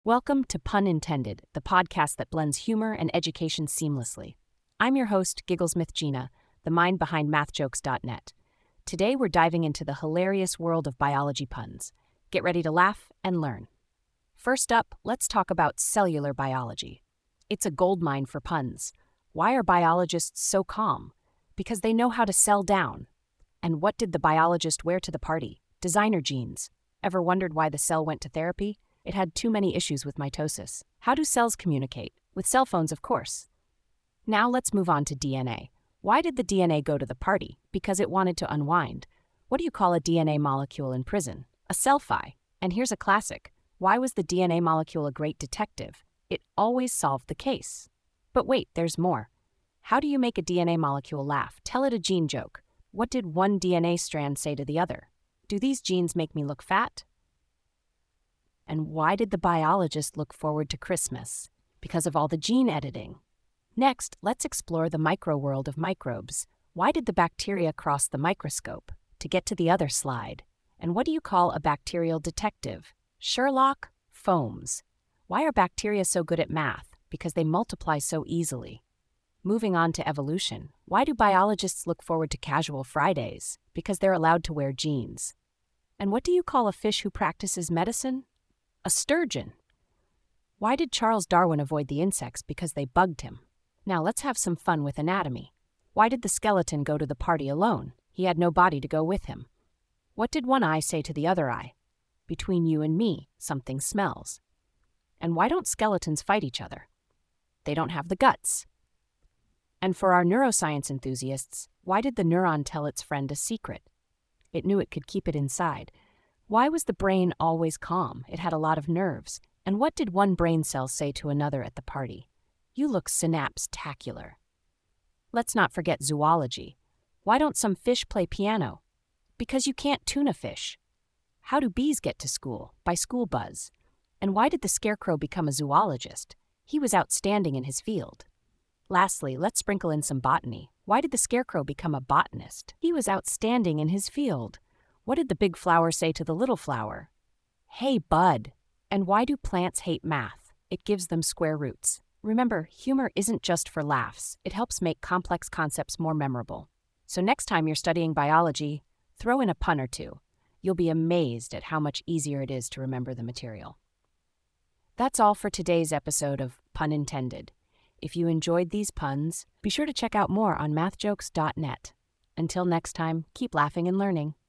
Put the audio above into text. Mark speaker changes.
Speaker 1: Welcome to Pun Intended, the podcast that blends humor and education seamlessly. I'm your host, Gigglesmith Gina, the mind behind MathJokes.net. Today we're diving into the hilarious world of biology puns. Get ready to laugh and learn. First up, let's talk about cellular biology. It's a goldmine for puns. Why are biologists so calm? Because they know how to sell down. And what did the biologist wear to the party? Designer jeans. Ever wondered why the cell went to therapy? It had too many issues with mitosis. How do cells communicate? With cell phones, of course. Now let's move on to DNA. Why did the DNA go to the party? Because it wanted to unwind. What do you call a DNA molecule in prison? A selfie. And here's a classic. Why was the DNA molecule a great detective? It always solved the case. But wait, there's more. How do you make a DNA molecule laugh? Tell it a gene joke. What did one DNA strand say to the other? Do these genes make me look fat? And why did the biologist look forward to Christmas? Because of all the gene editing. Next, let's explore the microworld of microbes. Why did the bacteria cross the microscope? To get to the other slide. And what do you call a bacterial detective? Sherlock Holmes. Why are bacteria so good at math? Because they multiply so easily. Moving on to evolution. Why do biologists look forward to casual Fridays? Because they're allowed to wear jeans. And what do you call a fish who practices medicine? A sturgeon. Why did Charles Darwin avoid the insects? Because they bugged him. Now let's have some fun with anatomy. Why did the skeleton go to the party alone? He had no body to go with him. What did one eye say to the other eye? Between you and me, something smells. And why don't skeletons fight each other? They don't have the guts. And for our neuroscience enthusiasts, why did the neuron tell its friend a secret? It knew it could keep it inside. Why was the brain always calm? It had a lot of nerves. And what did one brain cell say to another at the party? You look synapse-tacular. Let's not forget zoology. Why don't some fish play piano? Because you can't tune a fish. How do bees get to school? By school buzz. And why did the scarecrow become a zoologist? He was outstanding in his field. Lastly, let's sprinkle in some botany. Why did the scarecrow become a botanist? He was outstanding in his field. What did the big flower say to the little flower? Hey, bud. And why do plants hate math? It gives them square roots. Remember, humor isn't just for laughs. It helps make complex concepts more memorable. So next time you're studying biology, throw in a pun or two. You'll be amazed at how much easier it is to remember the material. That's all for today's episode of Pun Intended. If you enjoyed these puns, be sure to check out more on MathJokes.net. Until next time, keep laughing and learning.